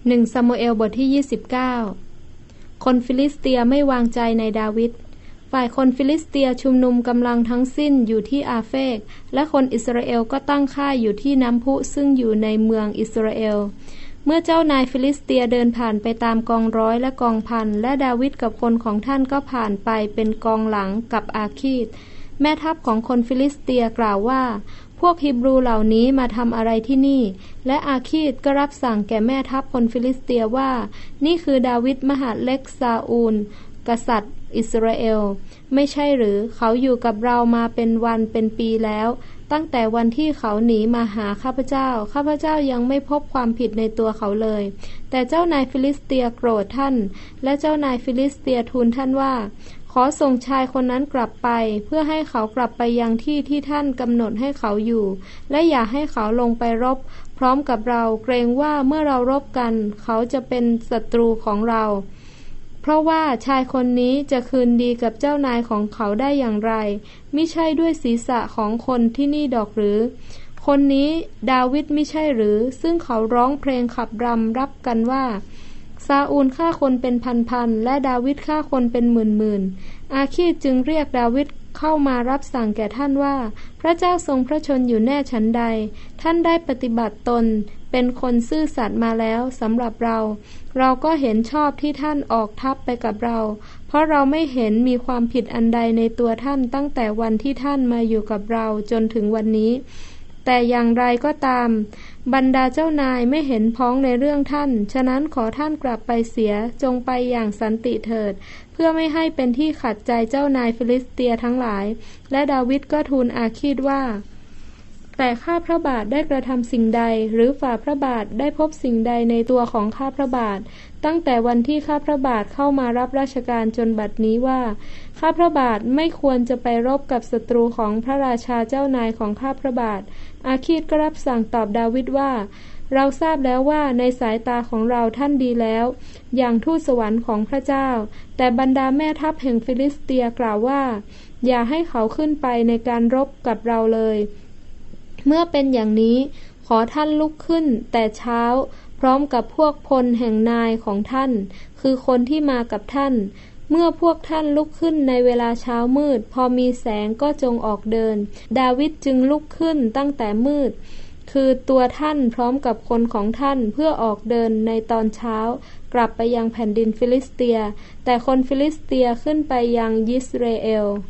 1 ซามูเอลบทที่29คนฟิลิสเตียไม่วางใจในดาวิดฝ่ายคนฟิลิสเตียชุมนุมกำลังทั้งสิ้นอยู่ที่อาเฟกและคนอิสราเอลก็ตั้งค่ายอยู่ที่น้ำพุซึ่งอยู่ในเมืองอิสราเอลเมื่อเจ้านายฟิลิสเตียเดินผ่านไปตามกองร้อยและกองพันและดาวิดกับคนของท่านก็ผ่านไปเป็นกองหลังกับอาคีดแม่ทัพของคนฟิลิสเตียกล่าวว่าพวกฮีบรูเหล่านี้มาทำอะไรที่นี่และอาคีดก็รับสั่งแก่แม่ทัพคนฟิลิสเตียว่านี่คือดาวิดมหาดเล็กซาอูลกษัตริย์อิสราเอลไม่ใช่หรือเขาอยู่กับเรามาเป็นวันเป็นปีแล้วตั้งแต่วันที่เขาหนีมาหาข้าพเจ้ายังไม่พบความผิดในตัวเขาเลยแต่เจ้านายฟิลิสเตียโกรธท่านและเจ้านายฟิลิสเตียทูลท่านว่าขอส่งชายคนนั้นกลับไปเพื่อให้เขากลับไปยังที่ที่ท่านกำหนดให้เขาอยู่และอย่าให้เขาลงไปรบพร้อมกับเราเกรงว่าเมื่อเรารบกันเขาจะเป็นศัตรูของเราเพราะว่าชายคนนี้จะคืนดีกับเจ้านายของเขาได้อย่างไรมิใช่ด้วยศีรษะของคนที่นี่ดอกหรือคนนี้ดาวิดมิใช่หรือซึ่งเขาร้องเพลงขับรำรับกันว่าซาอูลฆ่าคนเป็นพันๆและดาวิดฆ่าคนเป็นหมื่นๆอาคีดจึงเรียกดาวิดเข้ามารับสั่งแก่ท่านว่าพระเจ้าทรงพระชนอยู่แน่ฉันใดท่านได้ปฏิบัติตนเป็นคนซื่อสัตย์มาแล้วสำหรับเราก็เห็นชอบที่ท่านออกทัพไปกับเราเพราะเราไม่เห็นมีความผิดอันใดในตัวท่านตั้งแต่วันที่ท่านมาอยู่กับเราจนถึงวันนี้แต่อย่างไรก็ตามบรรดาเจ้านายไม่เห็นพ้องในเรื่องท่านฉะนั้นขอท่านกลับไปเสียจงไปอย่างสันติเถิดเพื่อไม่ให้เป็นที่ขัดใจเจ้านายฟิลิสเตียทั้งหลายและดาวิดก็ทูลอาคีดว่าแต่ข้าพระบาทได้กระทำสิ่งใดหรือฝ่าพระบาทได้พบสิ่งใดในตัวของข้าพระบาทตั้งแต่วันที่ข้าพระบาทเข้ามารับราชการจนบัดนี้ว่าข้าพระบาทไม่ควรจะไปรบกับศัตรูของพระราชาเจ้านายของข้าพระบาทอาคีดก็รับสั่งตอบดาวิดว่าเราทราบแล้วว่าในสายตาของเราท่านดีแล้วอย่างทูตสวรรค์ของพระเจ้าแต่บรรดาแม่ทัพแห่งฟิลิสเตียกล่าวว่าอย่าให้เขาขึ้นไปในการรบกับเราเลยเมื่อเป็นอย่างนี้ขอท่านลุกขึ้นแต่เช้าพร้อมกับพวกพลแห่งนายของท่านคือคนที่มากับท่านเมื่อพวกท่านลุกขึ้นในเวลาเช้ามืดพอมีแสงก็จงออกเดินดาวิดจึงลุกขึ้นตั้งแต่มืดคือตัวท่านพร้อมกับคนของท่านเพื่อออกเดินในตอนเช้ากลับไปยังแผ่นดินฟิลิสเตียแต่คนฟิลิสเตียขึ้นไปยังยิสราเอล